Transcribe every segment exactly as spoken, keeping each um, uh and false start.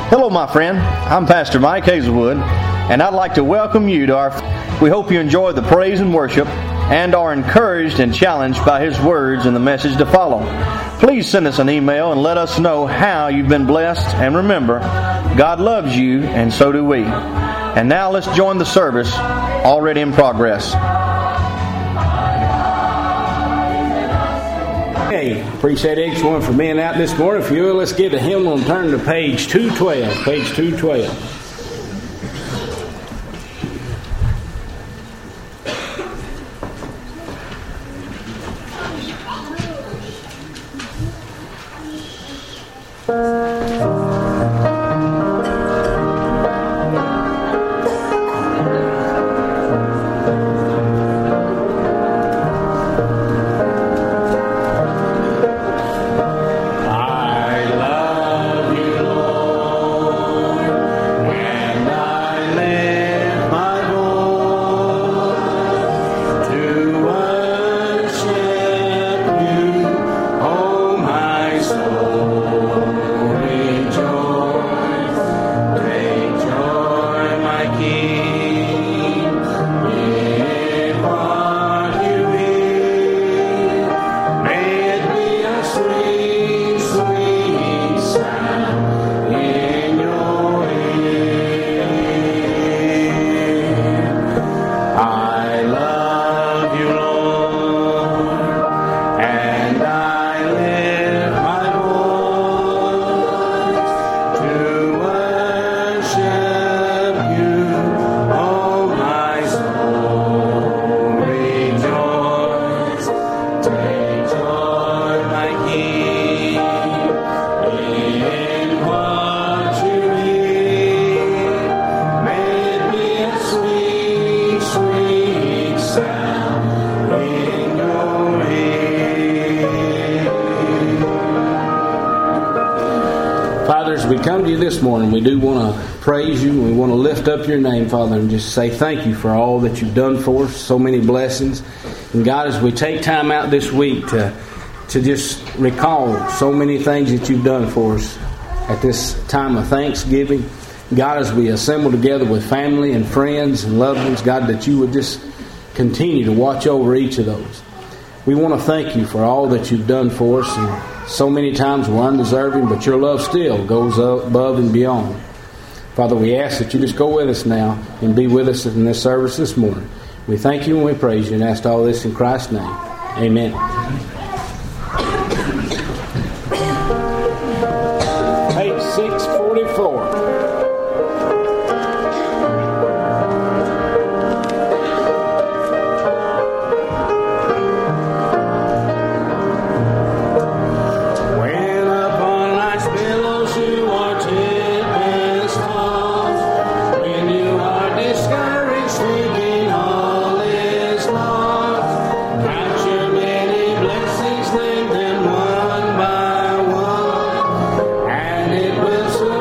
Hello, my friend. I'm Pastor Mike Hazelwood, and I'd like to welcome you to our... We hope you enjoy the praise and worship and are encouraged and challenged by His words and the message to follow. Please send us an email and let us know how you've been blessed. And remember, God loves you, and so do we. And now let's join the service already in progress. Hey, appreciate each one for being out this morning. If you will, let's get a hymnal and turn to page two twelve. Page two twelve. This morning, we do want to praise you. We want to lift up your name, Father, and just say thank you for all that you've done for us, so many blessings. And God, as we take time out this week to to just recall so many things that you've done for us at this time of Thanksgiving, God, as we assemble together with family and friends and loved ones, God, that you would just continue to watch over each of those. We want to thank you for all that you've done for us, and so many times we're undeserving, but your love still goes above and beyond. Father, we ask that you just go with us now and be with us in this service this morning. We thank you and we praise you and ask all this in Christ's name. Amen. Page six forty-four. One by one, and it will soon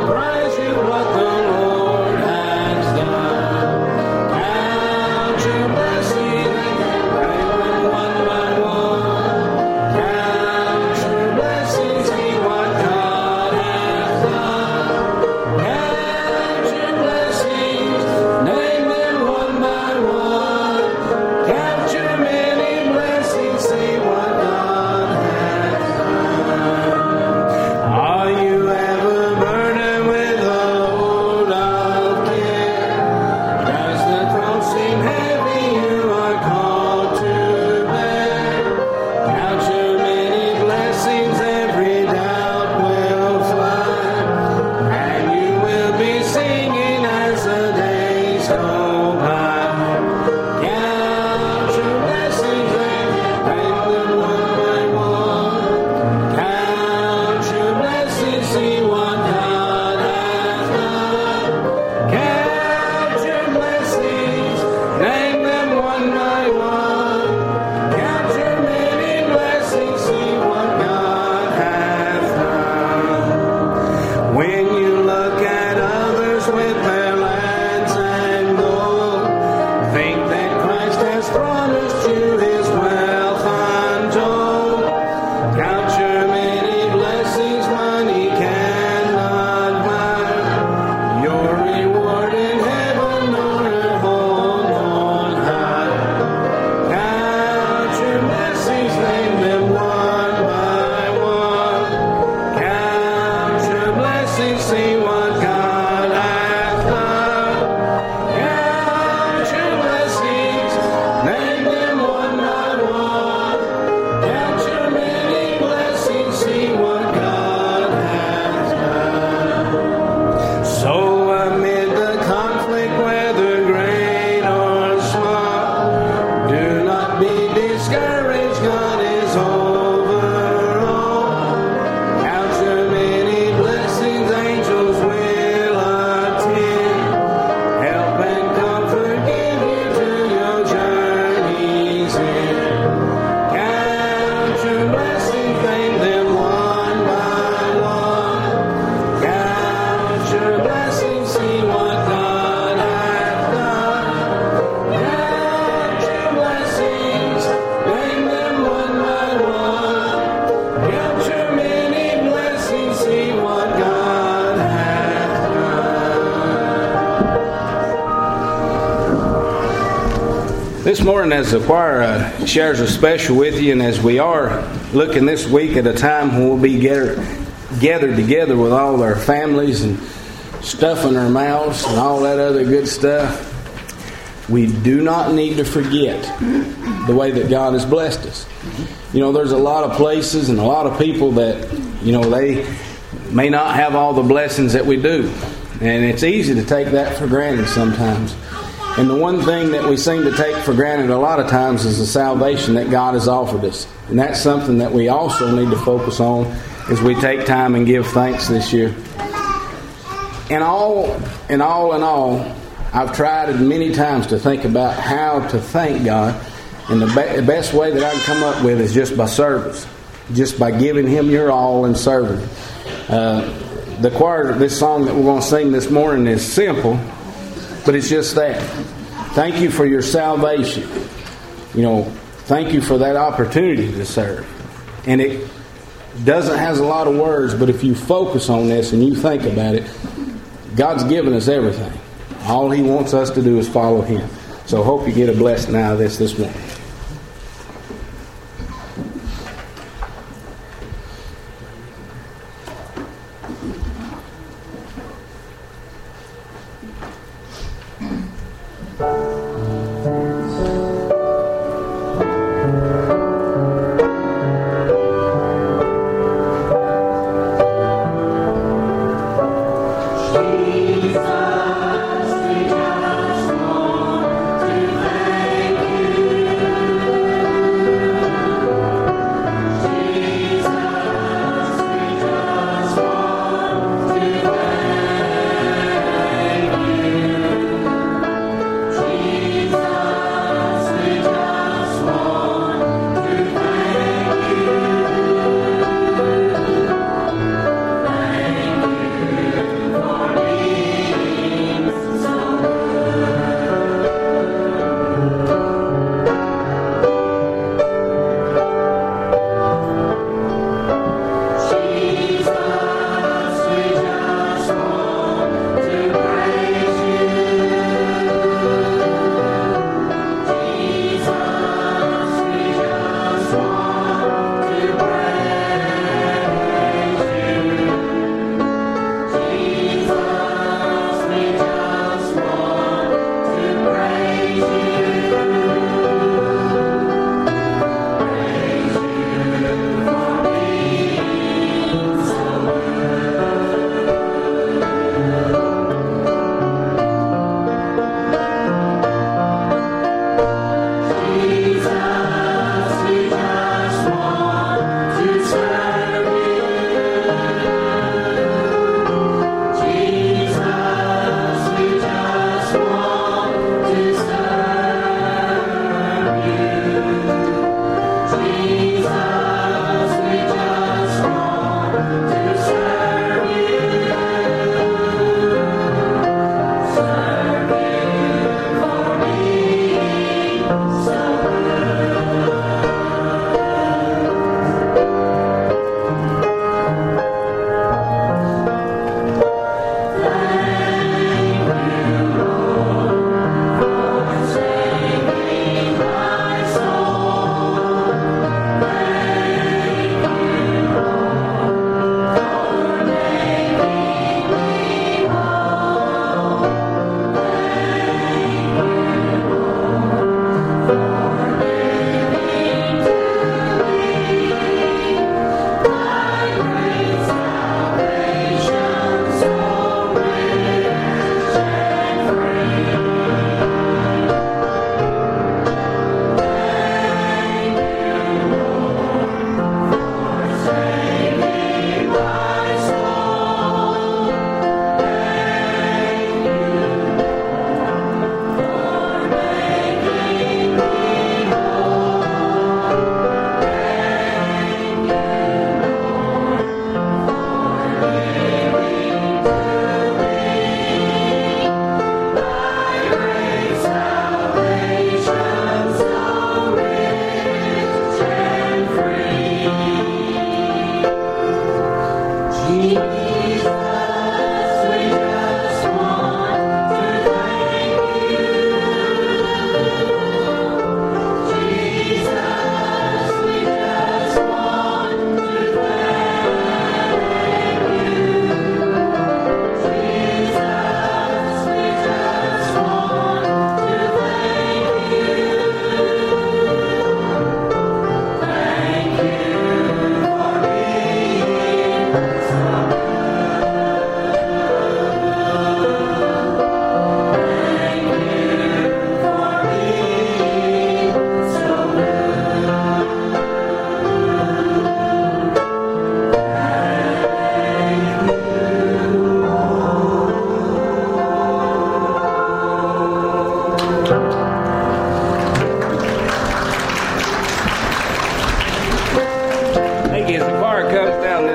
This morning, as the choir uh, shares a special with you, and as we are looking this week at a time when we'll be gathered, gathered together with all our families and stuffing our mouths and all that other good stuff, we do not need to forget the way that God has blessed us. You know, there's a lot of places and a lot of people that, you know, they may not have all the blessings that we do. And it's easy to take that for granted sometimes. And the one thing that we seem to take for granted a lot of times is the salvation that God has offered us. And that's something that we also need to focus on as we take time and give thanks this year. And all, and all in all, I've tried many times to think about how to thank God. And the, be- the best way that I can come up with is just by service. Just by giving Him your all and serving. Uh, the choir, this song that we're going to sing this morning is simple. But it's just that. Thank you for your salvation. You know, thank you for that opportunity to serve. And it doesn't has a lot of words, but if you focus on this and you think about it, God's given us everything. All He wants us to do is follow Him. So I hope you get a blessing out of this this morning.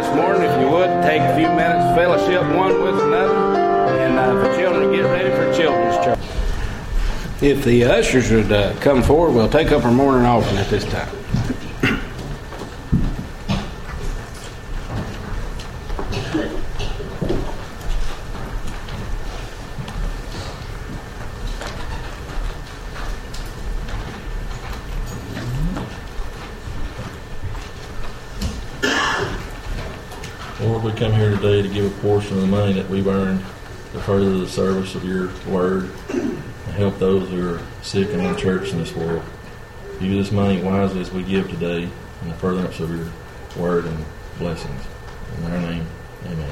this morning, if you would, take a few minutes, fellowship one with another, and uh, the children get ready for children's church. If the ushers would uh, come forward, we'll take up our morning offering at this time. Lord, we come here today to give a portion of the money that we've earned to further the service of your word and help those who are sick and unchurched in this world. Use this money wisely as we give today in the furtherance of your word and blessings. In our name, amen.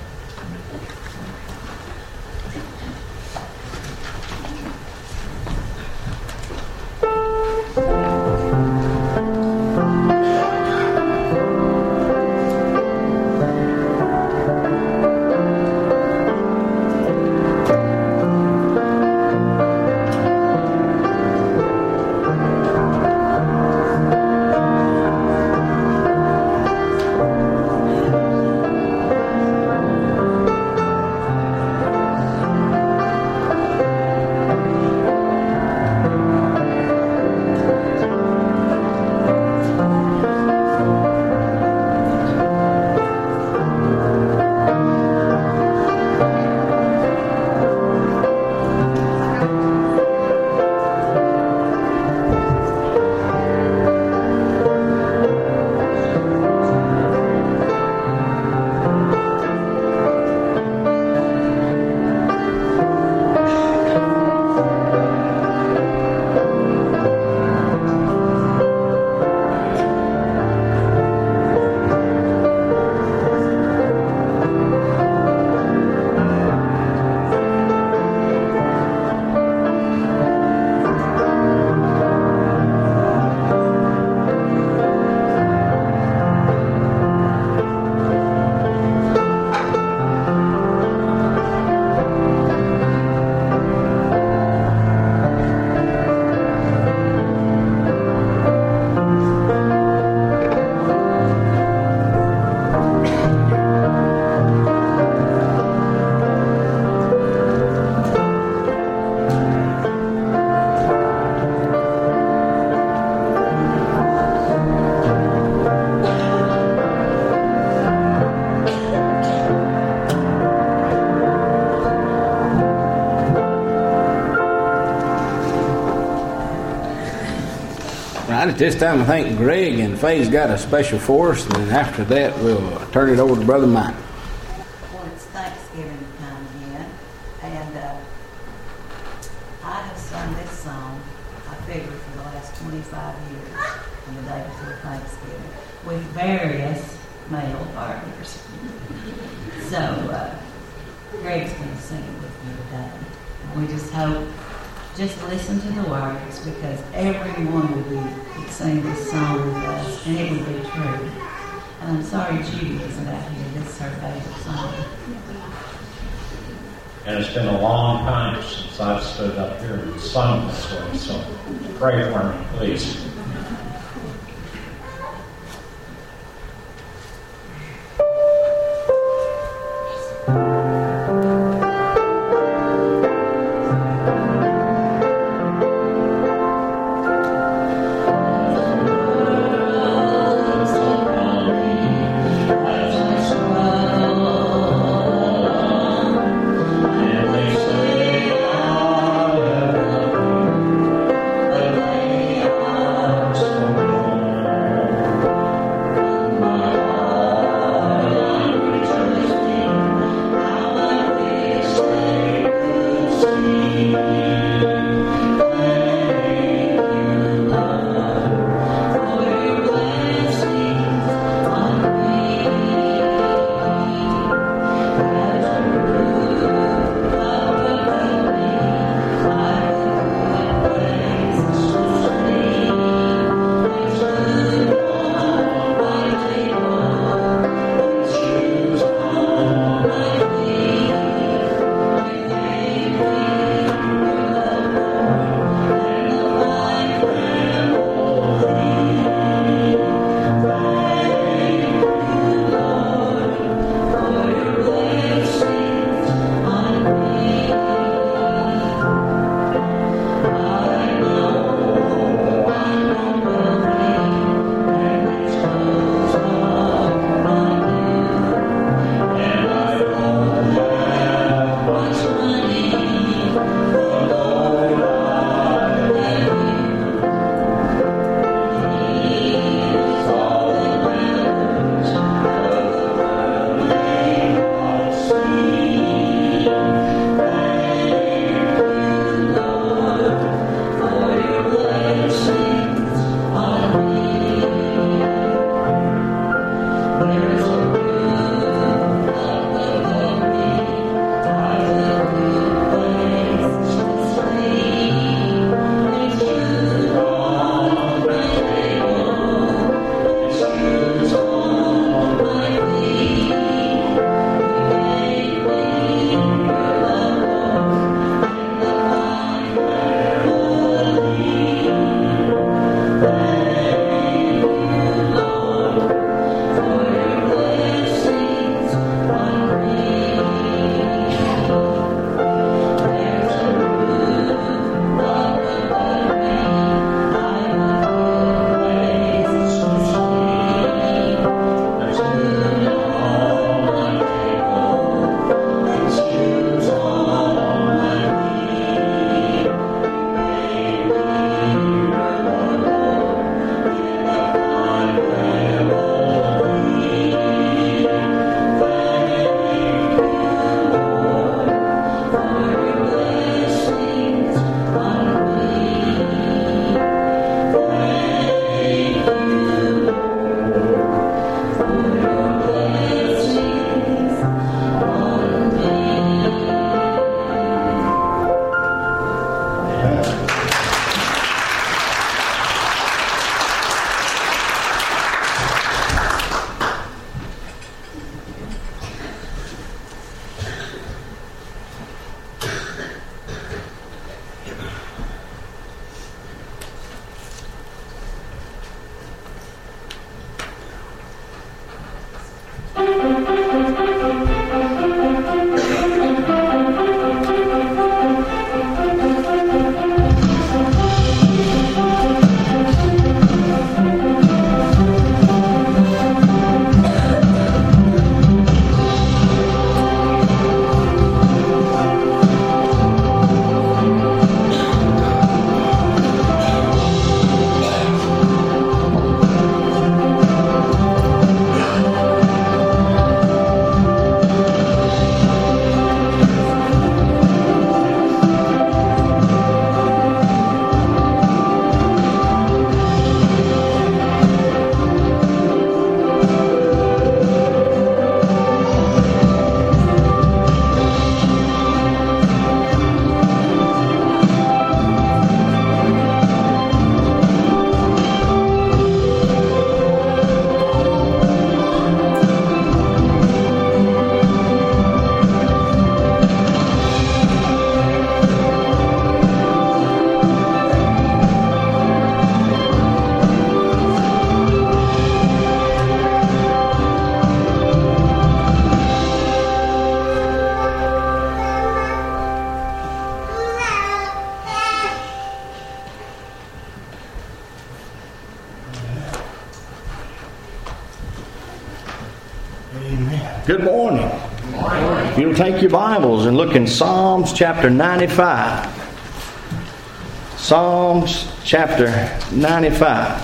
At this time, I think Greg and Faye's got a special for us, and then after that, we'll turn it over to Brother Mike. Well, it's Thanksgiving time again, and uh, I have sung this song, I figure, for the last twenty-five years, on the day before Thanksgiving, with various male partners. So, uh, Greg's going to sing it with me today. And we just hope, just listen to the words, because everyone would be could sing this song with us, and it would be true. And I'm sorry Judy isn't out here. This is her favorite song. And it's been a long time since I've stood up here and sung this way, so pray for me, please. Oh, Good morning. If you'll take your Bibles and look in Psalms chapter ninety-five. Psalms chapter ninety-five.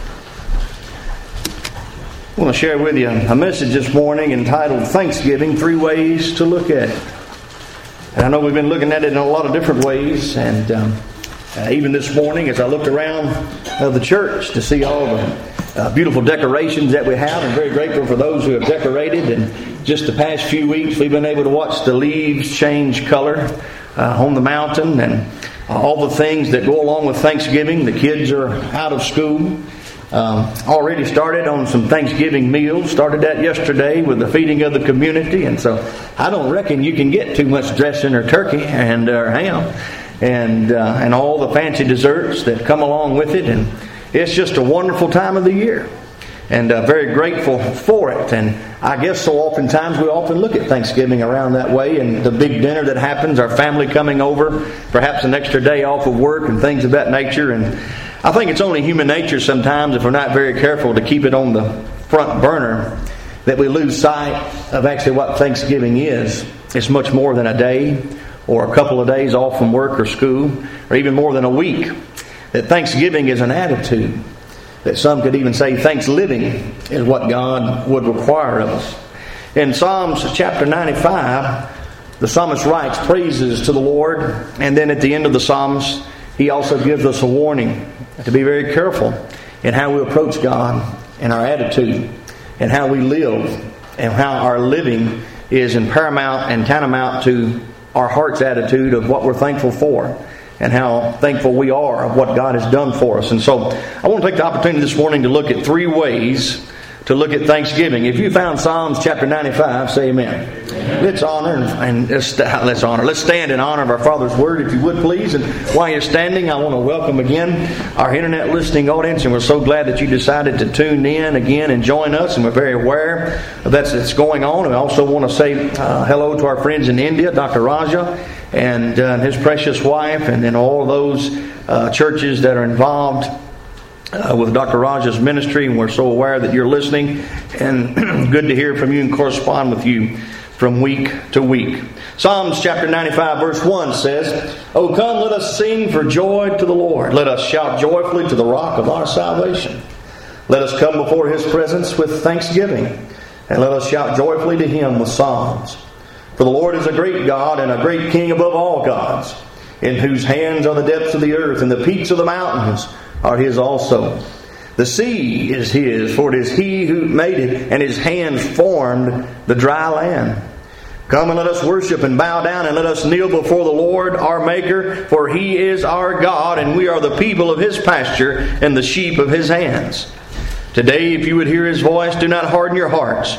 I want to share with you a message this morning entitled Thanksgiving, Three Ways to Look at It. And I know we've been looking at it in a lot of different ways, and um, uh, even this morning as I looked around uh, the church to see all the uh, beautiful decorations that we have, I'm very grateful for those who have decorated. And just the past few weeks we've been able to watch the leaves change color uh, on the mountain, and uh, all the things that go along with Thanksgiving. The kids are out of school. Um, already started on some Thanksgiving meals. Started that yesterday with the feeding of the community, and so I don't reckon you can get too much dressing or turkey and uh, ham and uh, and all the fancy desserts that come along with it. And it's just a wonderful time of the year, and uh, very grateful for it. And I guess so oftentimes we often look at Thanksgiving around that way, and the big dinner that happens, our family coming over, perhaps an extra day off of work and things of that nature. And I think it's only human nature sometimes, if we're not very careful to keep it on the front burner, that we lose sight of actually what Thanksgiving is. It's much more than a day or a couple of days off from work or school, or even more than a week. That Thanksgiving is an attitude. That some could even say thanks-living is what God would require of us. In Psalms chapter ninety-five, the psalmist writes praises to the Lord, and then at the end of the Psalms, he also gives us a warning to be very careful in how we approach God and our attitude and how we live and how our living is in paramount and tantamount to our heart's attitude of what we're thankful for and how thankful we are of what God has done for us. And so I want to take the opportunity this morning to look at three ways to look at Thanksgiving. If you found Psalms chapter ninety-five, say amen. Amen. Let's honor and, and let's, let's honor. Let's stand in honor of our Father's Word, if you would, please. And while you're standing, I want to welcome again our internet listening audience, and we're so glad that you decided to tune in again and join us. And we're very aware of that's that's going on. And I also want to say uh, hello to our friends in India, Doctor Raja and uh, his precious wife, and then all of those uh, churches that are involved Uh, with Doctor Raja's ministry, and we're so aware that you're listening, and good to hear from you and correspond with you from week to week. Psalms chapter ninety-five verse one says, "O come, let us sing for joy to the Lord. Let us shout joyfully to the rock of our salvation. Let us come before His presence with thanksgiving, and let us shout joyfully to Him with psalms. For the Lord is a great God and a great King above all gods, in whose hands are the depths of the earth, and the peaks of the mountains are His also. The sea is His, for it is He who made it, and His hands formed the dry land. Come and let us worship and bow down, and let us kneel before the Lord our Maker, for He is our God, and we are the people of His pasture and the sheep of His hands. Today, if you would hear His voice, do not harden your hearts,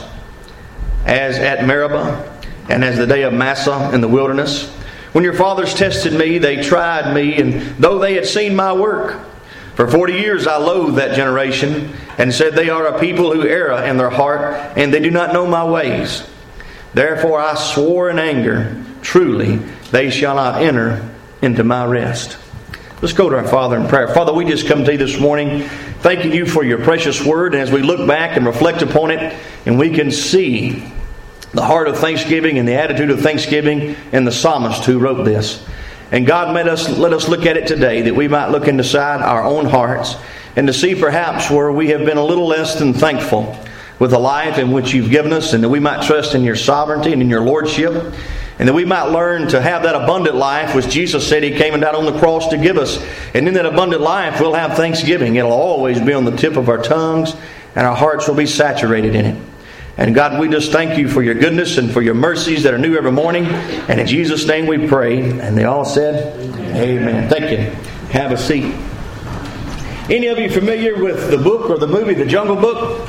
as at Meribah, and as the day of Massah in the wilderness. When your fathers tested me, they tried me, and though they had seen my work, for forty years I loathed that generation, and said, they are a people who err in their heart, and they do not know my ways. Therefore I swore in anger, truly they shall not enter into my rest." Let's go to our Father in prayer. Father, we just come to you this morning thanking you for your precious word. And as we look back and reflect upon it, and we can see the heart of thanksgiving and the attitude of thanksgiving in the psalmist who wrote this. And God, let us, let us look at it today, that we might look inside our own hearts and to see perhaps where we have been a little less than thankful with the life in which you've given us, and that we might trust in your sovereignty and in your lordship, and that we might learn to have that abundant life which Jesus said He came and died on the cross to give us. And in that abundant life we'll have thanksgiving. It'll always be on the tip of our tongues, and our hearts will be saturated in it. And God, we just thank you for your goodness and for your mercies that are new every morning. And in Jesus' name we pray. And they all said, Amen. Thank you. Have a seat. Any of you familiar with the book or the movie The Jungle Book?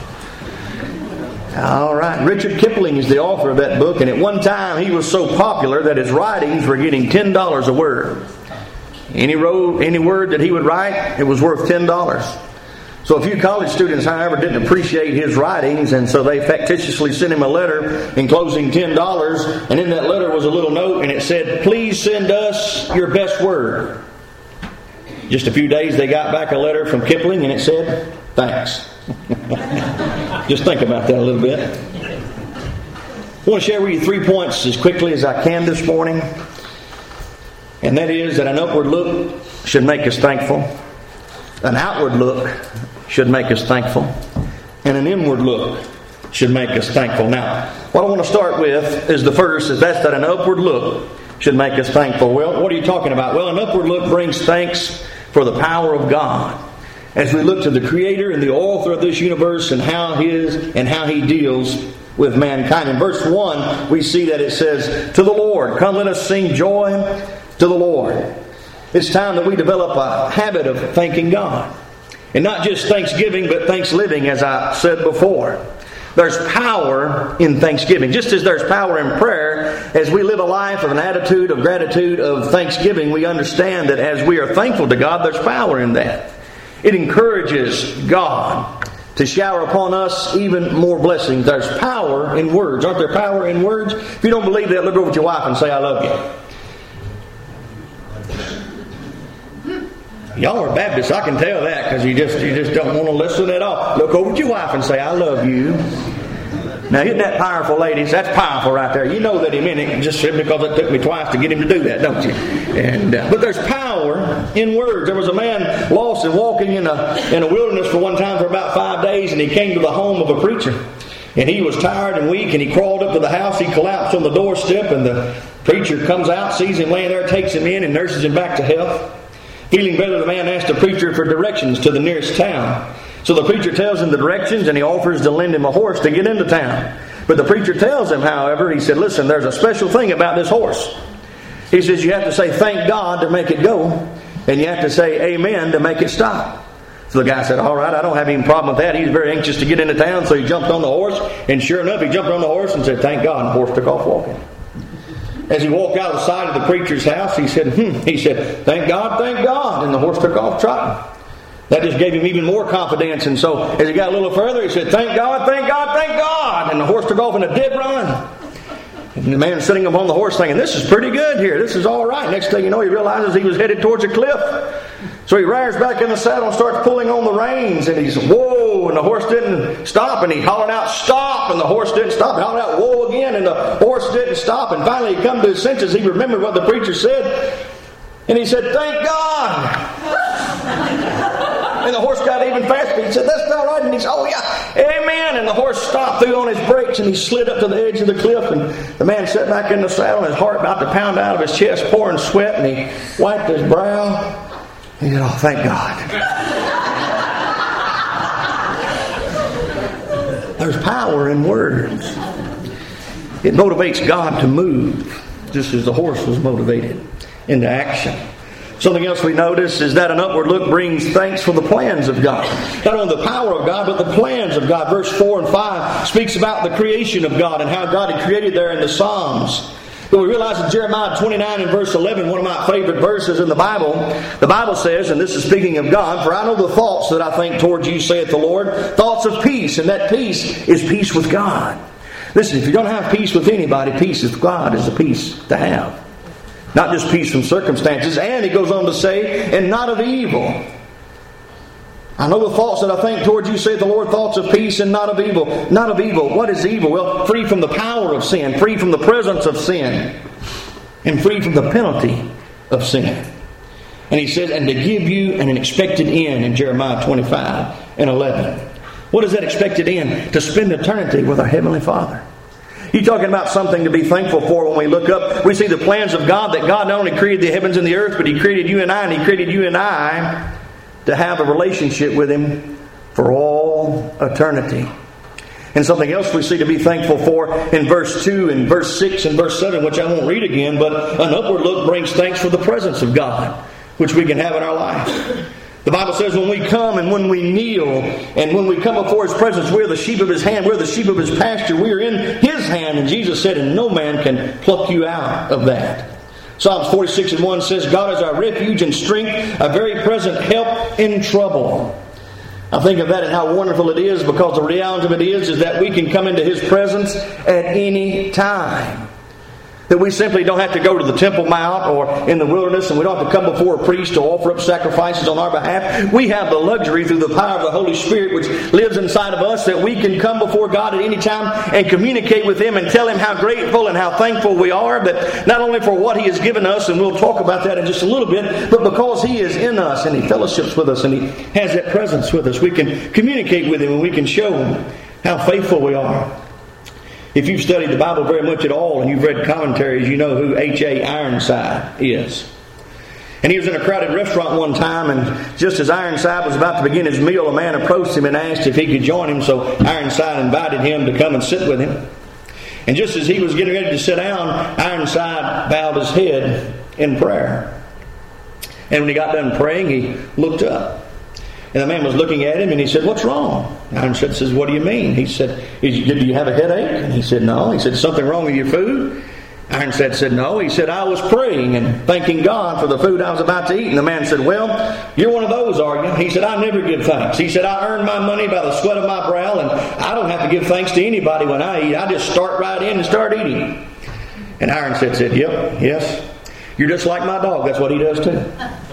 All right. Richard Kipling is the author of that book. And at one time he was so popular that his writings were getting ten dollars a word. Any, road, any word that he would write, it was worth ten dollars. So a few college students, however, didn't appreciate his writings, and so they facetiously sent him a letter enclosing ten dollars, and in that letter was a little note, and it said, "Please send us your best word." Just a few days they got back a letter from Kipling, and it said, "Thanks." Just think about that a little bit. I want to share with you three points as quickly as I can this morning. And that is that an upward look should make us thankful. An outward look should make us thankful. And an inward look should make us thankful. Now, what I want to start with is the first, is that's that an upward look should make us thankful. Well, what are you talking about? Well, an upward look brings thanks for the power of God. As we look to the Creator and the author of this universe and how His and how He deals with mankind. In verse one, we see that it says, "To the Lord, come let us sing joy to the Lord." It's time that we develop a habit of thanking God. And not just thanksgiving, but thanks-living, as I said before. There's power in thanksgiving. Just as there's power in prayer, as we live a life of an attitude of gratitude, of thanksgiving, we understand that as we are thankful to God, there's power in that. It encourages God to shower upon us even more blessings. There's power in words. Aren't there power in words? If you don't believe that, look over at your wife and say, "I love you." Y'all are Baptists, I can tell that, because you just you just don't want to listen at all. Look over at your wife and say, "I love you." Now, isn't that powerful, ladies? That's powerful right there. You know that he meant it just because it took me twice to get him to do that, don't you? And uh, but there's power in words. There was a man lost and walking in a in a wilderness for one time for about five days, and he came to the home of a preacher. And he was tired and weak, and he crawled up to the house. He collapsed on the doorstep, and the preacher comes out, sees him laying there, takes him in, and nurses him back to health. Feeling better, the man asked the preacher for directions to the nearest town. So the preacher tells him the directions, and he offers to lend him a horse to get into town. But the preacher tells him, however, he said, "Listen, there's a special thing about this horse." He says, "You have to say thank God to make it go, and you have to say amen to make it stop." So the guy said, "All right, I don't have any problem with that." He's very anxious to get into town, so he jumped on the horse, and sure enough, he jumped on the horse and said, "Thank God," and the horse took off walking. As he walked out of the side of the preacher's house, he said, hmm, he said, "Thank God, thank God," and the horse took off trotting. That just gave him even more confidence. And so as he got a little further, he said, "Thank God, thank God, thank God." And the horse took off in a dead run. And the man sitting upon the horse thinking, "This is pretty good here. This is all right." Next thing you know, he realizes he was headed towards a cliff. So he rears back in the saddle and starts pulling on the reins. And he's, "Whoa!" And the horse didn't stop. And he hollered out, "Stop!" And the horse didn't stop. He hollered out, "Whoa!" again. And the horse didn't stop. And finally he come to his senses. He remembered what the preacher said. And he said, "Thank God." And the horse got even faster. He said, "That's all right." And he said, "Oh yeah, amen." And the horse stopped, threw on his brakes, and he slid up to the edge of the cliff. And the man sat back in the saddle, and his heart about to pound out of his chest, pouring sweat. And he wiped his brow. He said, "Oh, thank God." There's power in words. It motivates God to move, just as the horse was motivated into action. Something else we notice is that an upward look brings thanks for the plans of God. Not only the power of God, but the plans of God. Verse four and five speaks about the creation of God and how God had created there in the Psalms. But we realize in Jeremiah twenty-nine and verse eleven, one of my favorite verses in the Bible, the Bible says, and this is speaking of God, "For I know the thoughts that I think towards you, saith the Lord, thoughts of peace." And that peace is peace with God. Listen, if you don't have peace with anybody, peace with God is the peace to have. Not just peace from circumstances. And he goes on to say, "And not of evil. I know the thoughts that I think towards you, saith the Lord, thoughts of peace and not of evil." Not of evil. What is evil? Well, free from the power of sin, free from the presence of sin, and free from the penalty of sin. And he says, "And to give you an expected end," in Jeremiah twenty-five and eleven. What is that expected end? To spend eternity with our Heavenly Father. You're talking about something to be thankful for. When we look up, we see the plans of God, that God not only created the heavens and the earth, but He created you and I, and He created you and I to have a relationship with Him for all eternity. And something else we see to be thankful for in verse two and verse six and verse seven, which I won't read again, but an upward look brings thanks for the presence of God, which we can have in our life. The Bible says when we come and when we kneel and when we come before His presence, we're the sheep of His hand, we're the sheep of His pasture, we are in His hand. And Jesus said, and no man can pluck you out of that. Psalms forty-six and one says, "God is our refuge and strength, a very present help in trouble." I think of that and how wonderful it is, because the reality of it is, is that we can come into His presence at any time. That we simply don't have to go to the Temple Mount or in the wilderness, and we don't have to come before a priest to offer up sacrifices on our behalf. We have the luxury through the power of the Holy Spirit which lives inside of us that we can come before God at any time and communicate with Him and tell Him how grateful and how thankful we are, that not only for what He has given us, and we'll talk about that in just a little bit, but because He is in us and He fellowships with us and He has that presence with us. We can communicate with Him and we can show Him how faithful we are. If you've studied the Bible very much at all and you've read commentaries, you know who H A Ironside is. And he was in a crowded restaurant one time, and just as Ironside was about to begin his meal, a man approached him and asked if he could join him, so Ironside invited him to come and sit with him. And just as he was getting ready to sit down, Ironside bowed his head in prayer. And when he got done praying, he looked up. And the man was looking at him and he said, "What's wrong?" Ironside says, "What do you mean?" He said, "Do you have a headache?" And he said, "No." He said, "Something wrong with your food?" Ironside said, "No." He said, "I was praying and thanking God for the food I was about to eat." And the man said, "Well, you're one of those, are you?" He said, "I never give thanks." He said, "I earn my money by the sweat of my brow, and I don't have to give thanks to anybody when I eat. I just start right in and start eating." And Ironside said, "Yep, yes. You're just like my dog. That's what he does too."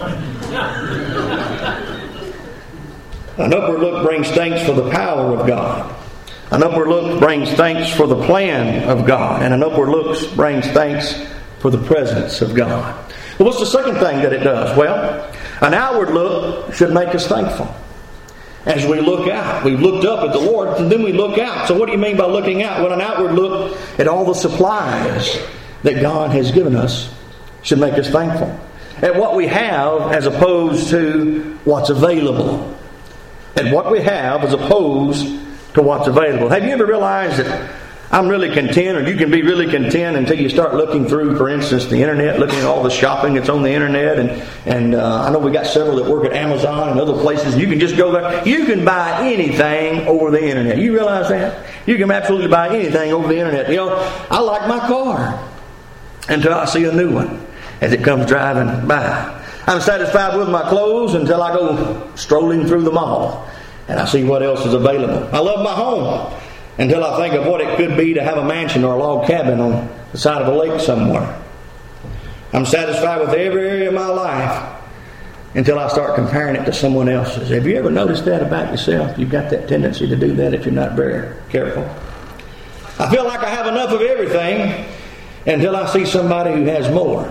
An upward look brings thanks for the power of God. An upward look brings thanks for the plan of God. And an upward look brings thanks for the presence of God. Well, what's the second thing that it does? Well, an outward look should make us thankful. As we look out, we've looked up at the Lord, and then we look out. So what do you mean by looking out? Well, an outward look at all the supplies that God has given us should make us thankful. At what we have as opposed to what's available. At what we have as opposed to what's available. Have you ever realized that I'm really content, or you can be really content until you start looking through, for instance, the internet, looking at all the shopping that's on the internet, and and uh, I know we got several that work at Amazon and other places. You can just go there. You can buy anything over the internet. You realize that? You can absolutely buy anything over the internet. You know, I like my car until I see a new one as it comes driving by. I'm satisfied with my clothes until I go strolling through the mall and I see what else is available. I love my home until I think of what it could be to have a mansion or a log cabin on the side of a lake somewhere. I'm satisfied with every area of my life until I start comparing it to someone else's. Have you ever noticed that about yourself? You've got that tendency to do that if you're not very careful. I feel like I have enough of everything until I see somebody who has more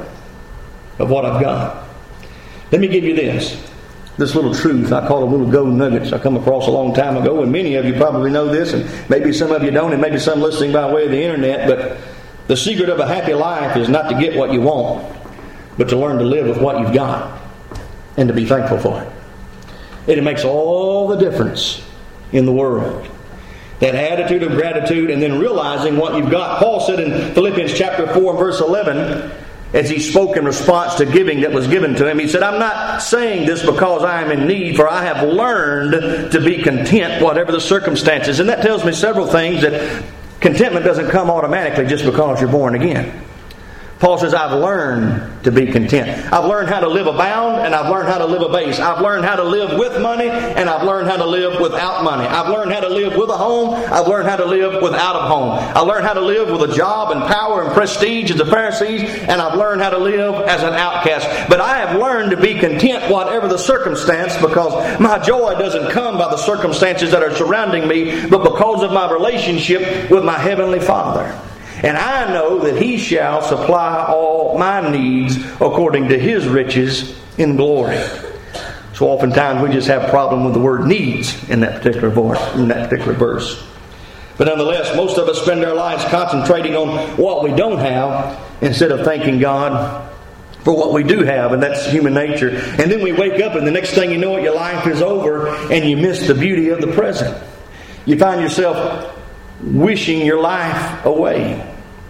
of what I've got. Let me give you this. This little truth I call a little gold nuggets I come across a long time ago, and many of you probably know this, and maybe some of you don't, and maybe some listening by way of the internet, but the secret of a happy life is not to get what you want, but to learn to live with what you've got and to be thankful for it. And it makes all the difference in the world. That attitude of gratitude and then realizing what you've got. Paul said in Philippians chapter four and verse eleven, as he spoke in response to giving that was given to him, he said, "I'm not saying this because I am in need, for I have learned to be content whatever the circumstances." And that tells me several things, that contentment doesn't come automatically just because you're born again. Paul says, I've learned to be content. I've learned how to live abound, and I've learned how to live abase. I've learned how to live with money, and I've learned how to live without money. I've learned how to live with a home. I've learned how to live without a home. I learned how to live with a job and power and prestige as the Pharisees, and I've learned how to live as an outcast. But I have learned to be content whatever the circumstance, because my joy doesn't come by the circumstances that are surrounding me, but because of my relationship with my Heavenly Father. And I know that He shall supply all my needs according to His riches in glory. So oftentimes we just have a problem with the word needs in that particular verse, in that particular verse. But nonetheless, most of us spend our lives concentrating on what we don't have instead of thanking God for what we do have, and that's human nature. And then we wake up and the next thing you know it, your life is over and you miss the beauty of the present. You find yourself wishing your life away.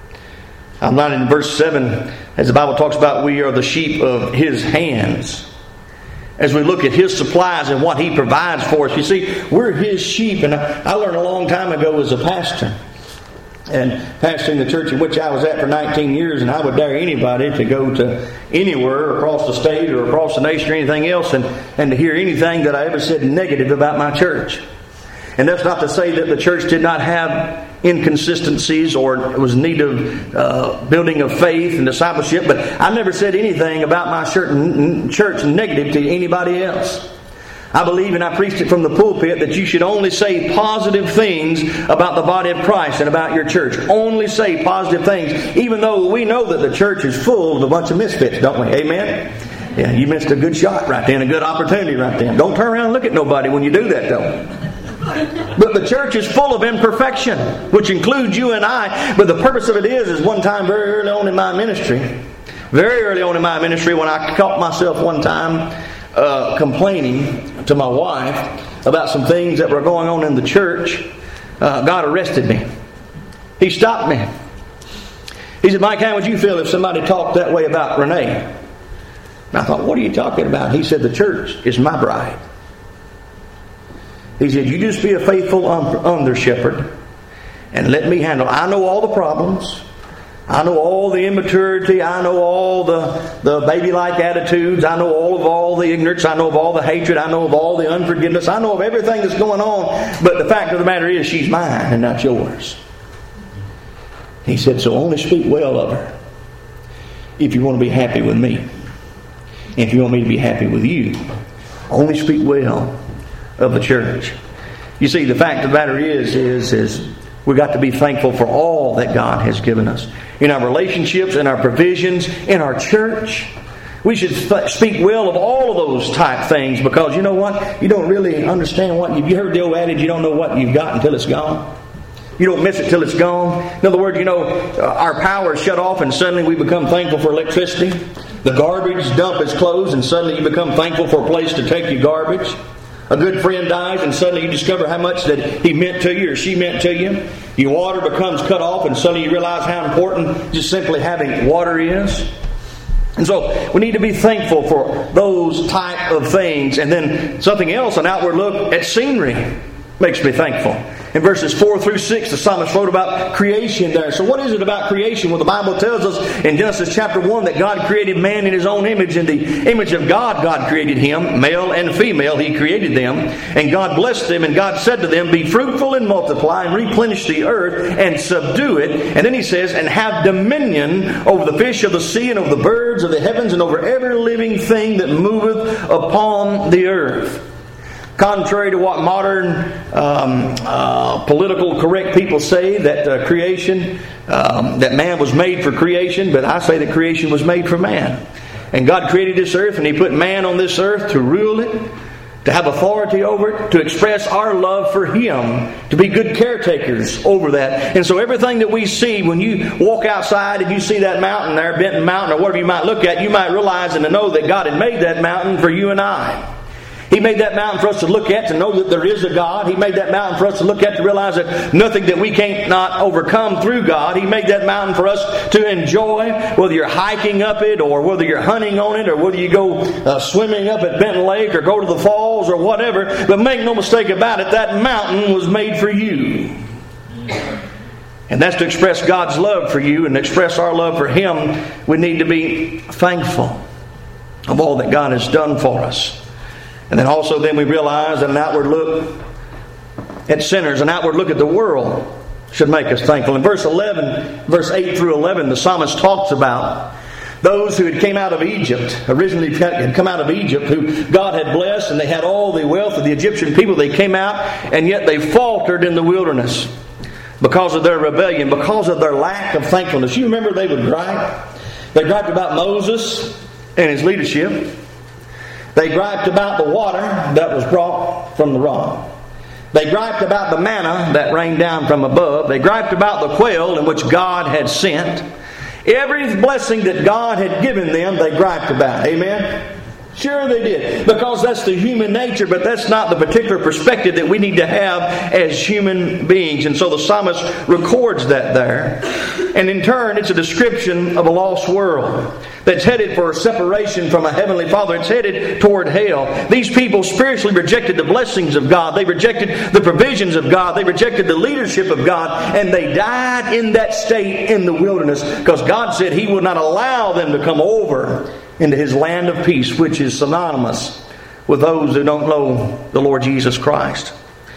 I'm not in verse seven, as the Bible talks about, we are the sheep of His hands. As we look at His supplies and what He provides for us, you see, we're His sheep. And I, I learned a long time ago as a pastor, and pastoring the church in which I was at for nineteen years, and I would dare anybody to go to anywhere across the state or across the nation or anything else and, and to hear anything that I ever said negative about my church. And that's not to say that the church did not have inconsistencies or was in need of uh, building of faith and discipleship, but I never said anything about my church negative to anybody else. I believe, and I preached it from the pulpit, that you should only say positive things about the body of Christ and about your church. Only say positive things, even though we know that the church is full of a bunch of misfits, don't we? Amen? Yeah, you missed a good shot right then, a good opportunity right then. Don't turn around and look at nobody when you do that, though. But the church is full of imperfection, which includes you and I. But the purpose of it is, is one time very early on in my ministry, very early on in my ministry, when I caught myself one time uh, complaining to my wife about some things that were going on in the church, uh, God arrested me. He stopped me. He said, Mike, how would you feel if somebody talked that way about Renee? And I thought, what are you talking about? He said, the church is my bride. He said, you just be a faithful under shepherd and let me handle it. I know all the problems. I know all the immaturity. I know all the, the baby-like attitudes. I know all of all the ignorance. I know of all the hatred. I know of all the unforgiveness. I know of everything that's going on. But the fact of the matter is, she's mine and not yours. He said, so only speak well of her if you want to be happy with me. If you want me to be happy with you, only speak well of the church. You see, the fact of the matter is, is, is we've got to be thankful for all that God has given us. In our relationships, in our provisions, in our church. We should th- speak well of all of those type things, because you know what? You don't really understand what you've... You heard the old adage, you don't know what you've got until it's gone. You don't miss it till it's gone. In other words, you know, our power is shut off and suddenly we become thankful for electricity. The garbage dump is closed and suddenly you become thankful for a place to take your garbage. A good friend dies and suddenly you discover how much that he meant to you or she meant to you. Your water becomes cut off and suddenly you realize how important just simply having water is. And so we need to be thankful for those type of things. And then something else, an outward look at scenery, makes me thankful. In verses four through six, the psalmist wrote about creation there. So what is it about creation? Well, the Bible tells us in Genesis chapter one that God created man in His own image. In the image of God, God created him. Male and female, He created them. And God blessed them, and God said to them, be fruitful and multiply, and replenish the earth, and subdue it. And then He says, and have dominion over the fish of the sea, and over the birds of the heavens, and over every living thing that moveth upon the earth. Contrary to what modern um, uh, political correct people say, that uh, creation, um, that man was made for creation, but I say that creation was made for man. And God created this earth, and He put man on this earth to rule it, to have authority over it, to express our love for Him, to be good caretakers over that. And so everything that we see, when you walk outside and you see that mountain there, Benton Mountain, or whatever you might look at, you might realize and to know that God had made that mountain for you and I. He made that mountain for us to look at, to know that there is a God. He made that mountain for us to look at, to realize that nothing that we can't not overcome through God. He made that mountain for us to enjoy, whether you're hiking up it, or whether you're hunting on it, or whether you go uh, swimming up at Benton Lake, or go to the falls, or whatever. But make no mistake about it, that mountain was made for you. And that's to express God's love for you and express our love for Him. We need to be thankful of all that God has done for us. And then also then we realize that an outward look at sinners, an outward look at the world should make us thankful. In verse eleven, verse eight through eleven, the psalmist talks about those who had came out of Egypt, originally had come out of Egypt, who God had blessed, and they had all the wealth of the Egyptian people. They came out, and yet they faltered in the wilderness because of their rebellion, because of their lack of thankfulness. You remember they would gripe. They griped about Moses and his leadership. They griped about the water that was brought from the rock. They griped about the manna that rained down from above. They griped about the quail in which God had sent. Every blessing that God had given them, they griped about. Amen? Sure they did. Because that's the human nature, but that's not the particular perspective that we need to have as human beings. And so the psalmist records that there. And in turn, it's a description of a lost world that's headed for separation from a heavenly Father. It's headed toward hell. These people spiritually rejected the blessings of God. They rejected the provisions of God. They rejected the leadership of God. And they died in that state in the wilderness, because God said He would not allow them to come over into His land of peace, which is synonymous with those who don't know the Lord Jesus Christ.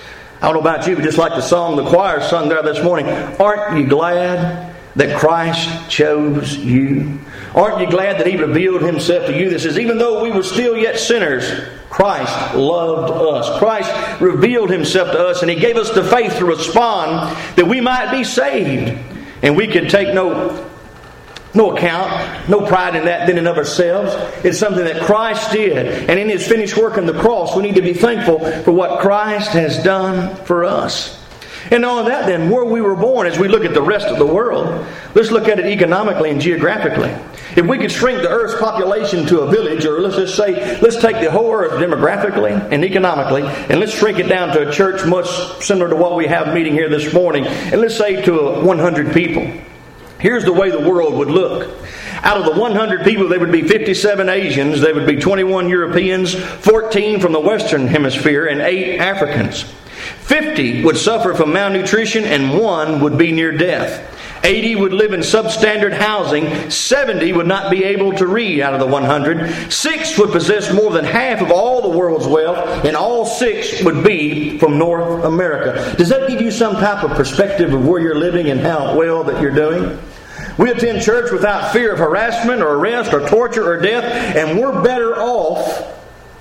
I don't know about you, but just like the song the choir sung there this morning, aren't you glad that Christ chose you? Aren't you glad that He revealed Himself to you? That says, even though we were still yet sinners, Christ loved us. Christ revealed Himself to us, and He gave us the faith to respond that we might be saved. And we can take no, no account, no pride in that in and of ourselves. It's something that Christ did. And in His finished work on the cross, we need to be thankful for what Christ has done for us. And on that then, where we were born, as we look at the rest of the world, let's look at it economically and geographically. If we could shrink the earth's population to a village, or let's just say, let's take the whole earth demographically and economically, and let's shrink it down to a church much similar to what we have meeting here this morning, and let's say to one hundred people. Here's the way the world would look. Out of the one hundred people, there would be fifty-seven Asians, there would be twenty-one Europeans, fourteen from the Western Hemisphere, and eight Africans. fifty would suffer from malnutrition, and one would be near death. eighty would live in substandard housing. seventy would not be able to read out of the one hundred. six would possess more than half of all the world's wealth, and all six would be from North America. Does that give you some type of perspective of where you're living and how well that you're doing? We attend church without fear of harassment or arrest or torture or death, and we're better off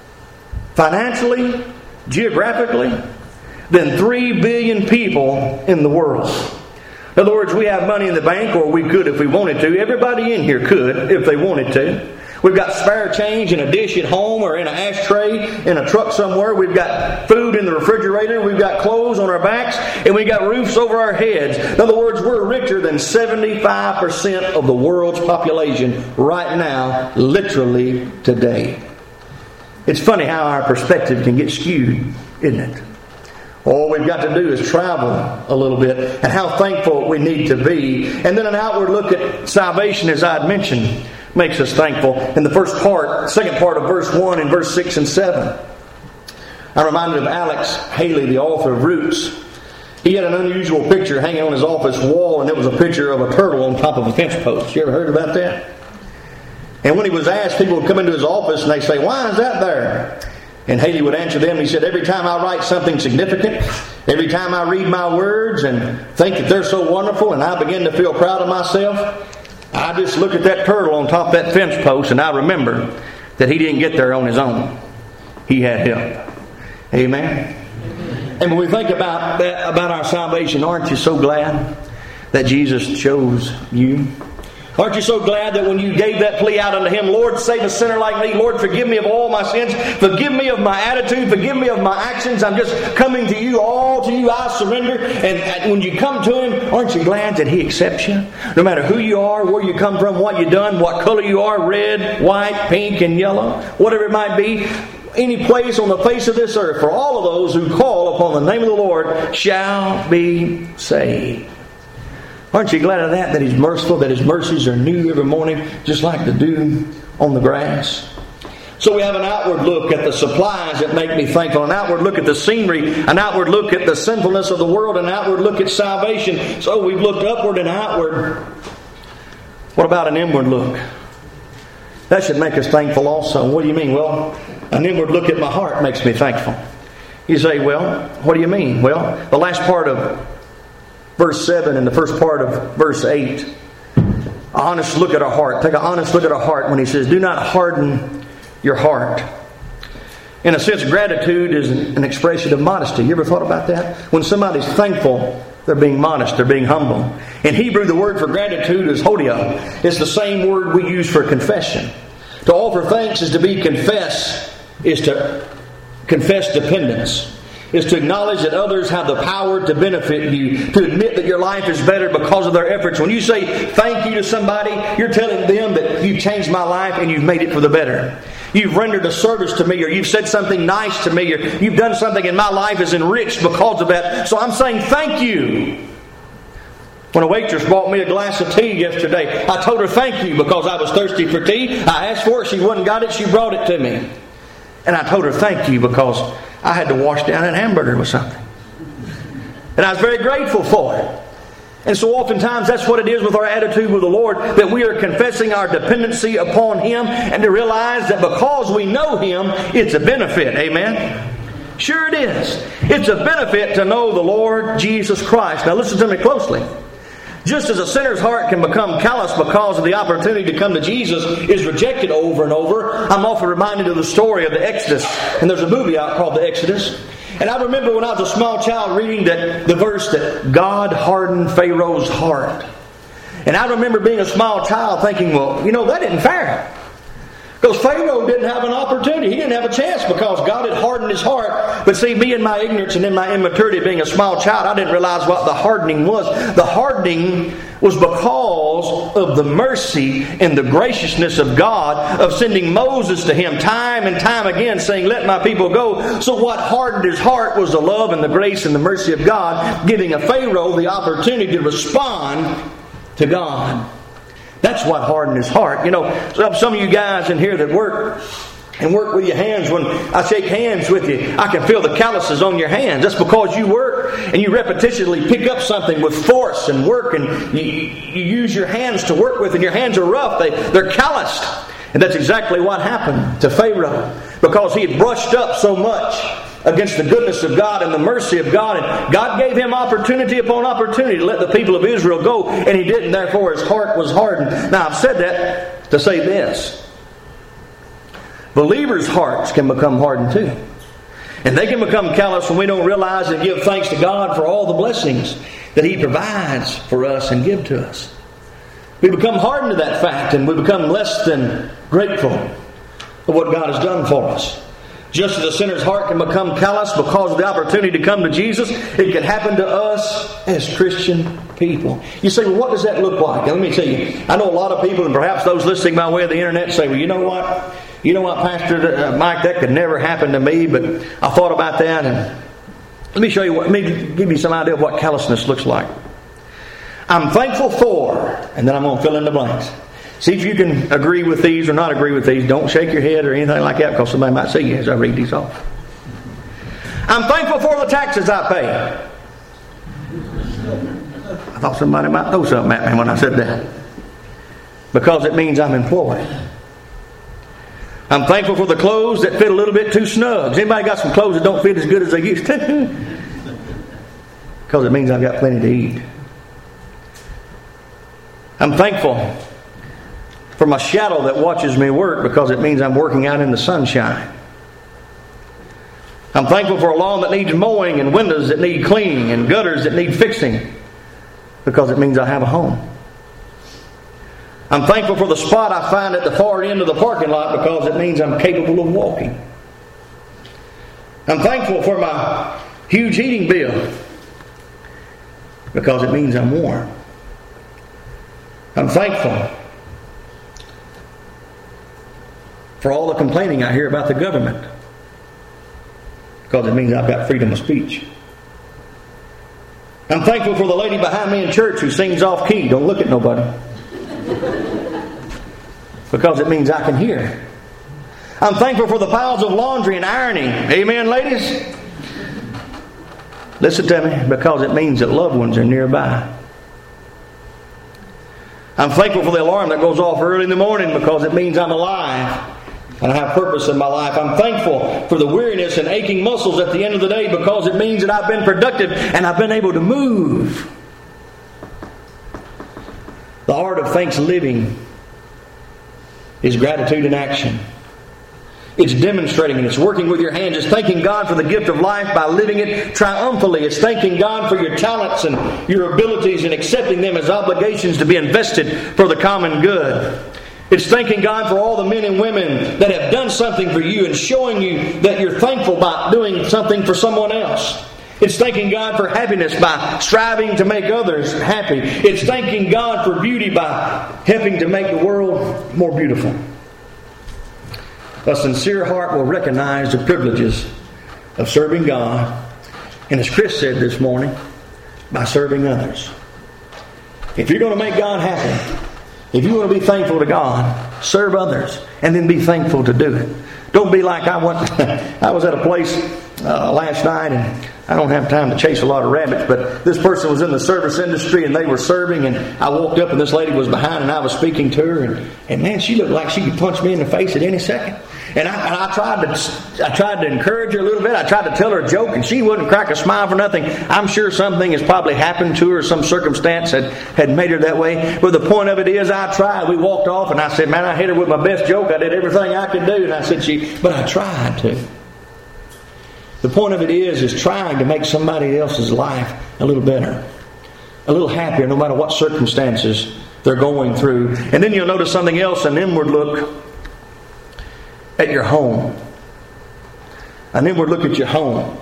financially, geographically, than three billion people in the world. In other words, we have money in the bank, or we could if we wanted to. Everybody in here could if they wanted to. We've got spare change in a dish at home or in an ashtray in a truck somewhere. We've got food in the refrigerator. We've got clothes on our backs. And we've got roofs over our heads. In other words, we're richer than seventy-five percent of the world's population right now, literally today. It's funny how our perspective can get skewed, isn't it? All we've got to do is travel a little bit, and how thankful we need to be. And then an outward look at salvation, as I had mentioned, makes us thankful. In the first part, second part of verse one and verse six and seven, I'm reminded of Alex Haley, the author of Roots. He had an unusual picture hanging on his office wall, and it was a picture of a turtle on top of a fence post. You ever heard about that? And when he was asked, people would come into his office and they say, "Why is that there?" And Haley would answer them. He said, "Every time I write something significant, every time I read my words and think that they're so wonderful, and I begin to feel proud of myself, I just look at that turtle on top of that fence post, and I remember that he didn't get there on his own. He had help." Amen. And when we think about that, about our salvation, aren't you so glad that Jesus chose you? Aren't you so glad that when you gave that plea out unto Him, "Lord, save a sinner like me. Lord, forgive me of all my sins. Forgive me of my attitude. Forgive me of my actions. I'm just coming to you. All to you I surrender." And, and when you come to Him, aren't you glad that He accepts you? No matter who you are, where you come from, what you've done, what color you are, red, white, pink, and yellow, whatever it might be, any place on the face of this earth, for all of those who call upon the name of the Lord shall be saved. Aren't you glad of that, that He's merciful, that His mercies are new every morning, just like the dew on the grass? So we have an outward look at the supplies that make me thankful, an outward look at the scenery, an outward look at the sinfulness of the world, an outward look at salvation. So we've looked upward and outward. What about an inward look? That should make us thankful also. What do you mean? Well, an inward look at my heart makes me thankful. You say, well, what do you mean? Well, the last part of verse seven and the first part of verse eight. An honest look at our heart. Take an honest look at our heart when he says, "Do not harden your heart." In a sense, gratitude is an expression of modesty. You ever thought about that? When somebody's thankful, they're being modest, they're being humble. In Hebrew, the word for gratitude is hodio. It's the same word we use for confession. To offer thanks is to be confess, is to confess dependence. Is to acknowledge that others have the power to benefit you, to admit that your life is better because of their efforts. When you say thank you to somebody, you're telling them that you've changed my life and you've made it for the better. You've rendered a service to me, or you've said something nice to me, or you've done something in my life is enriched because of that. So I'm saying thank you. When a waitress bought me a glass of tea yesterday, I told her thank you because I was thirsty for tea. I asked for it, she wouldn't got it, she brought it to me. And I told her thank you because I had to wash down an hamburger with something. And I was very grateful for it. And so oftentimes that's what it is with our attitude with the Lord, that we are confessing our dependency upon Him, and to realize that because we know Him, it's a benefit. Amen? Sure it is. It's a benefit to know the Lord Jesus Christ. Now listen to me closely. Just as a sinner's heart can become callous because of the opportunity to come to Jesus is rejected over and over, I'm often reminded of the story of the Exodus. And there's a movie out called The Exodus. And I remember when I was a small child reading that the verse that God hardened Pharaoh's heart. And I remember being a small child thinking, well, you know, that isn't fair. Because Pharaoh didn't have an opportunity. He didn't have a chance because God had hardened his heart. But see, me in my ignorance and in my immaturity being a small child, I didn't realize what the hardening was. The hardening was because of the mercy and the graciousness of God of sending Moses to him time and time again saying, let my people go. So what hardened his heart was the love and the grace and the mercy of God, giving a Pharaoh the opportunity to respond to God. That's what hardened his heart. You know, some of you guys in here that work and work with your hands, when I shake hands with you, I can feel the calluses on your hands. That's because you work and you repetitively pick up something with force and work, and you, you use your hands to work with, and your hands are rough. They, they're calloused. And that's exactly what happened to Pharaoh, because he had brushed up so much against the goodness of God and the mercy of God. And God gave him opportunity upon opportunity to let the people of Israel go, and he didn't. Therefore his heart was hardened. Now I've said that to say this. Believers' hearts can become hardened too. And they can become callous when we don't realize and give thanks to God for all the blessings that He provides for us and give to us. We become hardened to that fact, and we become less than grateful for what God has done for us. Just as a sinner's heart can become callous because of the opportunity to come to Jesus, it can happen to us as Christian people. You say, well, what does that look like? Now, let me tell you. I know a lot of people, and perhaps those listening by way of the internet, say, well, you know what? You know what, Pastor uh, Mike, that could never happen to me, but I thought about that, and let me show you, what, let me give you some idea of what callousness looks like. I'm thankful for, and then I'm going to fill in the blanks. See if you can agree with these or not agree with these. Don't shake your head or anything like that, because somebody might see you as I read these off. I'm thankful for the taxes I pay. I thought somebody might know something at me when I said that, because it means I'm employed. I'm thankful for the clothes that fit a little bit too snug. Has anybody got some clothes that don't fit as good as they used to? Because it means I've got plenty to eat. I'm thankful for my shadow that watches me work, because it means I'm working out in the sunshine. I'm thankful for a lawn that needs mowing, and windows that need cleaning, and gutters that need fixing, because it means I have a home. I'm thankful for the spot I find at the far end of the parking lot, because it means I'm capable of walking. I'm thankful for my huge heating bill, because it means I'm warm. I'm thankful for all the complaining I hear about the government, because it means I've got freedom of speech. I'm thankful for the lady behind me in church who sings off key. Don't look at nobody. Because it means I can hear. I'm thankful for the piles of laundry and ironing. Amen, ladies? Listen to me, because it means that loved ones are nearby. I'm thankful for the alarm that goes off early in the morning, because it means I'm alive and I have purpose in my life. I'm thankful for the weariness and aching muscles at the end of the day, because it means that I've been productive and I've been able to move. The art of thanks living is gratitude in action. It's demonstrating it. It's working with your hands. It's thanking God for the gift of life by living it triumphantly. It's thanking God for your talents and your abilities and accepting them as obligations to be invested for the common good. It's thanking God for all the men and women that have done something for you and showing you that you're thankful by doing something for someone else. It's thanking God for happiness by striving to make others happy. It's thanking God for beauty by helping to make the world more beautiful. A sincere heart will recognize the privileges of serving God, and as Chris said this morning, by serving others. If you're going to make God happy, if you want to be thankful to God, serve others and then be thankful to do it. Don't be like I went. I was at a place uh, last night, and I don't have time to chase a lot of rabbits, but this person was in the service industry and they were serving, and I walked up and this lady was behind and I was speaking to her, and, and man, she looked like she could punch me in the face at any second. And I, and I tried to I tried to encourage her a little bit. I tried to tell her a joke, and she wouldn't crack a smile for nothing. I'm sure something has probably happened to her, some circumstance had, had made her that way. But the point of it is, I tried. We walked off, and I said, man, I hit her with my best joke. I did everything I could do. And I said, she, but I tried to. The point of it is, is trying to make somebody else's life a little better, a little happier, no matter what circumstances they're going through. And then you'll notice something else, an inward look at your home. An inward look at your home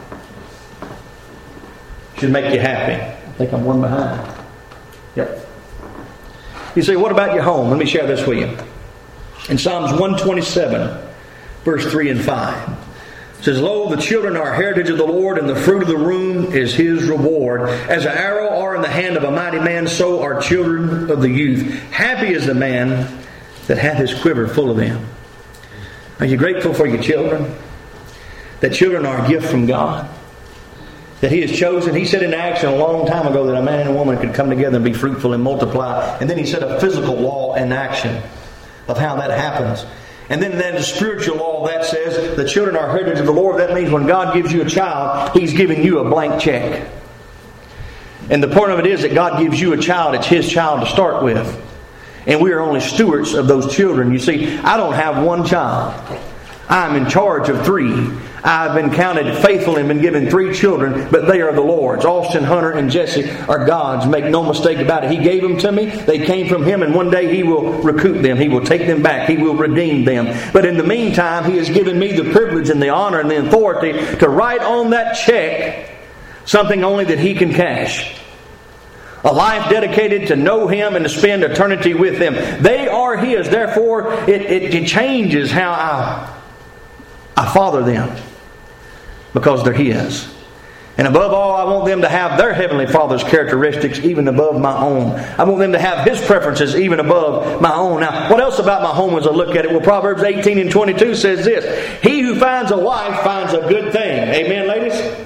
should make you happy. I think I'm one behind. Yep. You say, what about your home? Let me share this with you. In Psalms one twenty-seven, verse three and five. It says, lo, the children are heritage of the Lord, and the fruit of the womb is His reward. As an arrow are in the hand of a mighty man, so are children of the youth. Happy is the man that hath his quiver full of them. Are you grateful for your children? That children are a gift from God? That He has chosen? He said in action a long time ago that a man and a woman could come together and be fruitful and multiply. And then He set a physical law in action of how that happens. And then there's a spiritual law that says the children are heritage of the Lord. That means when God gives you a child, He's giving you a blank check. And the point of it is that God gives you a child. It's His child to start with. And we are only stewards of those children. You see, I don't have one child. I'm in charge of three. I've been counted faithful and been given three children, but they are the Lord's. Austin, Hunter, and Jesse are God's. Make no mistake about it. He gave them to me. They came from Him, and one day He will recoup them. He will take them back. He will redeem them. But in the meantime, He has given me the privilege and the honor and the authority to write on that check something only that He can cash. A life dedicated to know Him and to spend eternity with Him. They are His. Therefore, it, it, it changes how I, I father them. Because they're His. And above all, I want them to have their Heavenly Father's characteristics even above my own. I want them to have His preferences even above my own. Now, what else about my home as I look at it? Well, Proverbs eighteen and twenty-two says this. He who finds a wife finds a good thing. Amen, ladies?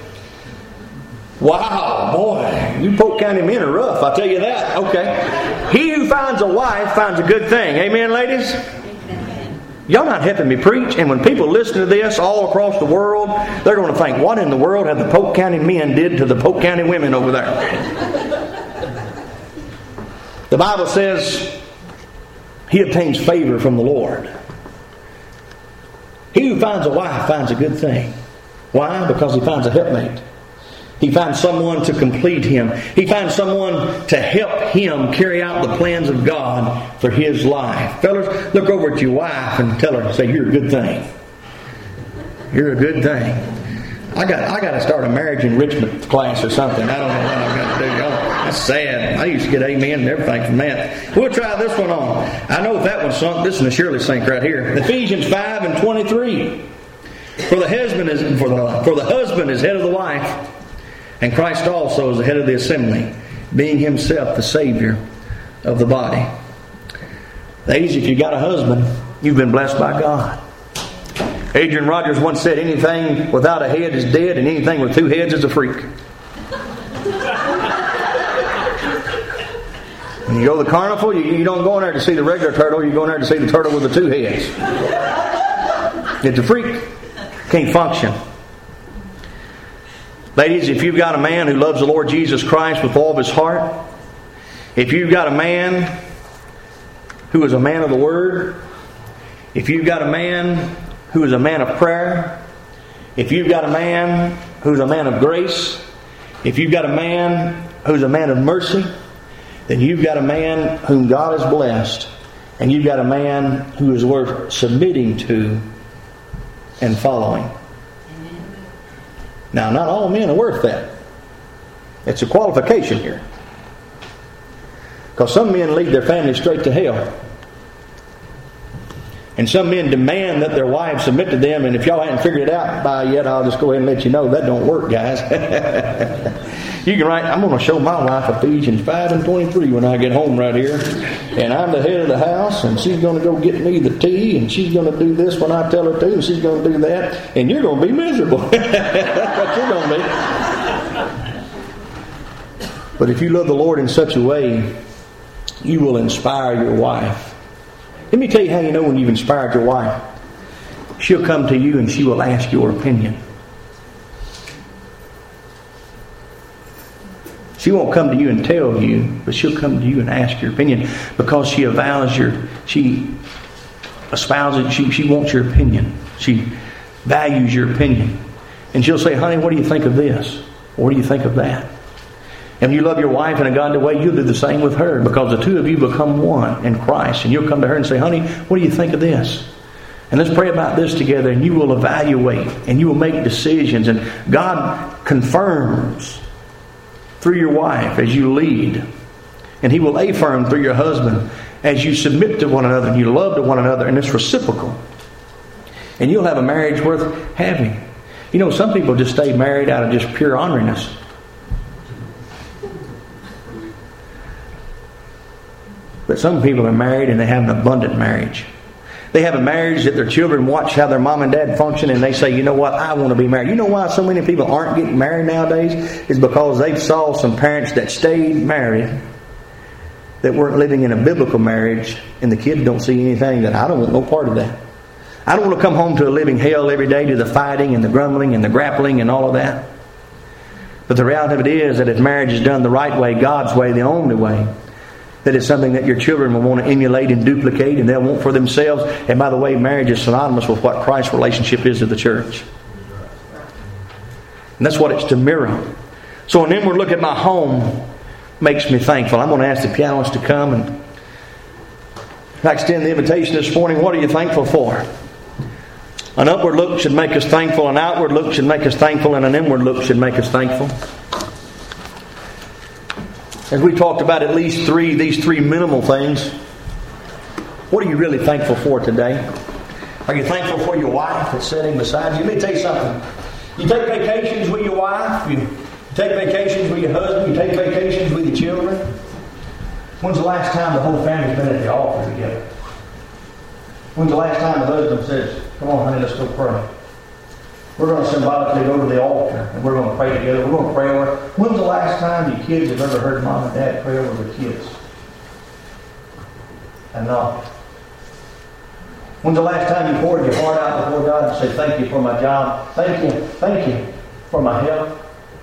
Wow, boy, you Polk County men are rough, I'll tell you that. Okay. He who finds a wife finds a good thing. Amen, ladies? Y'all not helping me preach. And when people listen to this all across the world, they're going to think, what in the world have the Polk County men did to the Polk County women over there? The Bible says he obtains favor from the Lord. He who finds a wife finds a good thing. Why? Because he finds a helpmate. He finds someone to complete him. He finds someone to help him carry out the plans of God for his life. Fellas, look over at your wife and tell her, say, you're a good thing. You're a good thing. I got I got to start a marriage enrichment class or something. I don't know what I've got to do. Oh, that's sad. I used to get amen and everything from that. We'll try this one on. I know if that one's sunk, this one will surely sink right here. Ephesians five and twenty-three. For the husband is for the for the husband is head of the wife. And Christ also is the head of the assembly, being Himself the Savior of the body. Ladies, if you got a husband, you've been blessed by God. Adrian Rogers once said, anything without a head is dead, and anything with two heads is a freak. When you go to the carnival, you, you don't go in there to see the regular turtle, you go in there to see the turtle with the two heads. It's a freak. Can't function. Ladies, if you've got a man who loves the Lord Jesus Christ with all of his heart, if you've got a man who is a man of the Word, if you've got a man who is a man of prayer, if you've got a man who's a man of grace, if you've got a man who's a man of mercy, then you've got a man whom God has blessed, and you've got a man who is worth submitting to and following. Now, not all men are worth that. It's a qualification here. Because some men lead their family straight to hell. And some men demand that their wives submit to them, and if y'all hadn't figured it out by yet, I'll just go ahead and let you know that don't work, guys. You can write, I'm going to show my wife Ephesians five and twenty-three when I get home right here. And I'm the head of the house, and she's going to go get me the tea, and she's going to do this when I tell her to, and she's going to do that, and you're going to be miserable. That's what you're going to be. But if you love the Lord in such a way, you will inspire your wife. Let me tell you how you know when you've inspired your wife. she'll come to you and she will ask your opinion. She won't come to you and tell you, but she'll come to you and ask your opinion because she avows your, she espouses, she, she wants your opinion. She values your opinion. And she'll say, honey, what do you think of this? What do you think of that? And when you love your wife in a godly way, you'll do the same with her because the two of you become one in Christ. And you'll come to her and say, honey, what do you think of this? And let's pray about this together. And you will evaluate and you will make decisions. And God confirms through your wife as you lead. And He will affirm through your husband as you submit to one another and you love to one another. And it's reciprocal. And you'll have a marriage worth having. You know, some people just stay married out of just pure orneriness. But some people are married and they have an abundant marriage. They have a marriage that their children watch how their mom and dad function and they say, you know what, I want to be married. You know why so many people aren't getting married nowadays? Is because they saw some parents that stayed married that weren't living in a biblical marriage, and the kids don't see anything that I don't want no part of that. I don't want to come home to a living hell every day to the fighting and the grumbling and the grappling and all of that. But the reality of it is that if marriage is done the right way, God's way, the only way, that it's something that your children will want to emulate and duplicate and they'll want for themselves. And by the way, marriage is synonymous with what Christ's relationship is to the church. And that's what it's to mirror. So an inward look at my home makes me thankful. I'm going to ask the pianist to come and I extend the invitation this morning. What are you thankful for? An upward look should make us thankful. An outward look should make us thankful. And an inward look should make us thankful. As we talked about at least three, these three minimal things, what are you really thankful for today? Are you thankful for your wife that's sitting beside you? Let me tell you something. You take vacations with your wife. You take vacations with your husband. You take vacations with your children. When's the last time the whole family's been at the altar together? When's the last time the husband says, come on, honey, let's go pray. We're going to symbolically go to the altar and we're going to pray together. We're going to pray over. When's the last time you kids have ever heard mom and dad pray over their kids? And not. When's the last time you poured your heart out before God and said, thank you for my job. Thank you. Thank you for my health.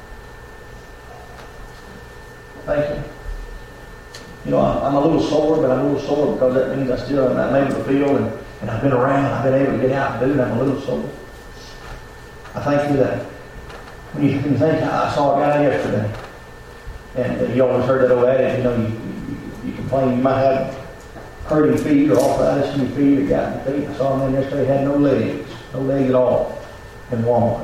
Thank you. You know, I'm a little sore, but I'm a little sore because that means I still am not able to feel and, and I've been around. I've been able to get out and do it. I'm a little sore. I thank you that when you, when you think, I saw a guy yesterday, and uh, you always heard that old adage, you know, you, you, you complain you might have hurting feet or arthritis in your feet or got in your feet. I saw him yesterday, had no legs, no legs at all in Walmart.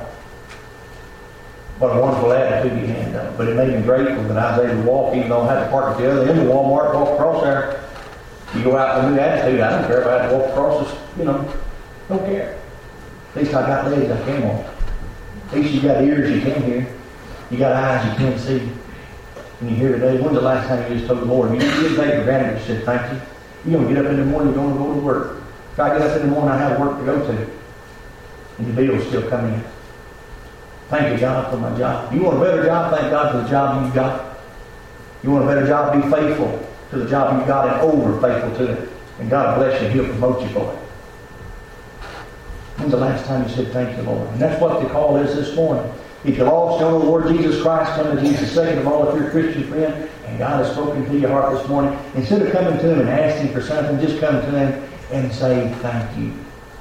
What a wonderful attitude he had, though. But it made me grateful that I was able to walk, even though I had to park at the other end of Walmart, walk across there. You go out with a new attitude, I don't care if I had to walk across this, you know, don't care. At least I got legs I can walk. At least you got ears you can hear. You got eyes you can't see. And you hear today, when's the last time you just told the Lord? You didn't take for granted and said, thank you. You're going to get up in the morning, you're going to go to work. If I get up in the morning, I have work to go to. And your bill's still coming in. Thank you, God, for my job. You want a better job? Thank God for the job you got. You want a better job? Be faithful to the job you got and over faithful to it. And God bless you. He'll promote you for it. When's the last time you said thank you, Lord? And that's what the call is this morning. If you're lost, don't know the Lord Jesus Christ, come to Jesus. Second of all, if you're a Christian friend and God has spoken to your heart this morning, instead of coming to Him and asking for something, just come to Him and say thank you.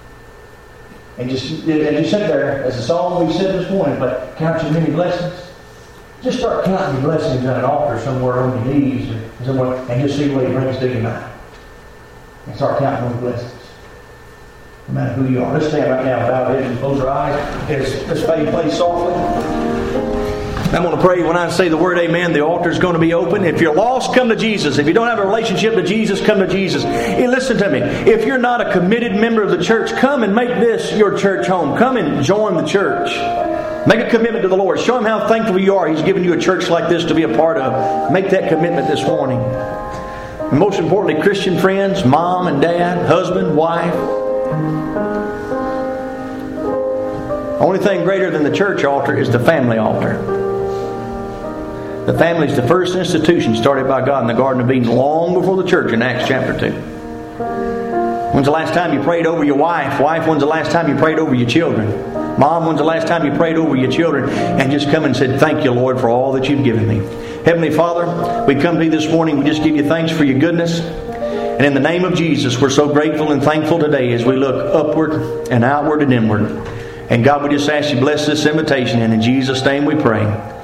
And just, and just sit there, as the song we said this morning, but count your many blessings. Just start counting your blessings at an altar somewhere on your knees or somewhere, and just see what He brings to your mind. And start counting those blessings. No matter who you are. Let's stand right now, bow our heads and close our eyes. As this fade plays softly. I'm going to pray when I say the word amen, the altar is going to be open. If you're lost, come to Jesus. If you don't have a relationship to Jesus, come to Jesus. Hey, listen to me. If you're not a committed member of the church, come and make this your church home. Come and join the church. Make a commitment to the Lord. Show Him how thankful you are. He's given you a church like this to be a part of. Make that commitment this morning. And most importantly, Christian friends, mom and dad, husband, wife. The only thing greater than the church altar is the family altar. The family is the first institution started by God in the Garden of Eden long before the church in Acts chapter two. When's the last time you prayed over your wife? Wife, when's the last time you prayed over your children? Mom, when's the last time you prayed over your children and just come and said, thank you, Lord, for all that you've given me? Heavenly Father, we come to you this morning. We just give you thanks for your goodness. And in the name of Jesus, we're so grateful and thankful today as we look upward and outward and inward. And God, we just ask you bless this invitation. And in Jesus' name we pray.